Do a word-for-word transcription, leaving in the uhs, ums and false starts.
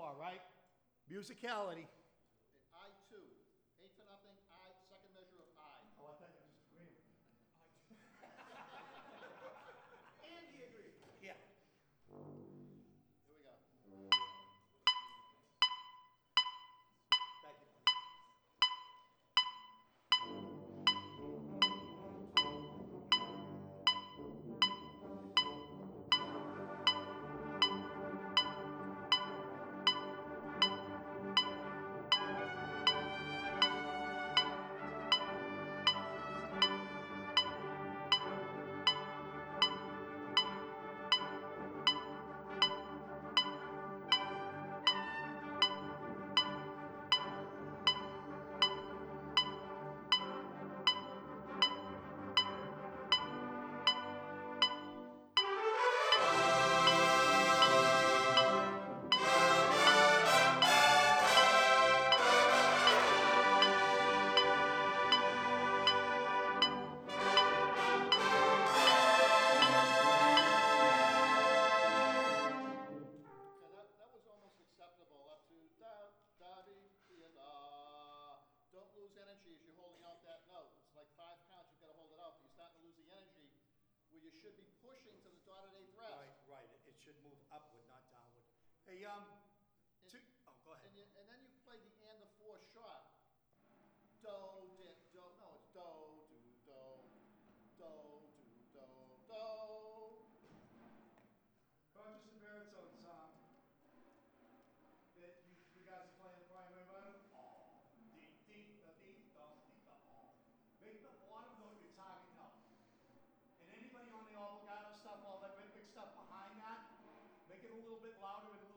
saw, right? Musicality. I two, eight to nothing, I, second measure of I. Oh, I thought you were just agreeing with me. Andy agreed. Yeah. Here we go. Thank you. Okay, that, that was almost acceptable up to da, da, dee, dee, da. Don't lose energy as you're holding out that note. It's like five counts, you've got to hold it out, but you're starting to lose the energy where you should be pushing to the dotted eighth rest. Right, right. It- It should move upward, not downward. Hey, um, And- two, oh, go ahead. And, you, and then you play the and the four shot. Do, di, do, no, it's do, do, do, do, do, do, do. Conscious and baritones, um, that you, you guys are playing the primary button? Oh, dee, dee, da, dee, da, dee, da, oh. Make the bottom note your target note. And anybody on the obligato stuff, all that rhythmic stuff behind that, make it a little bit louder and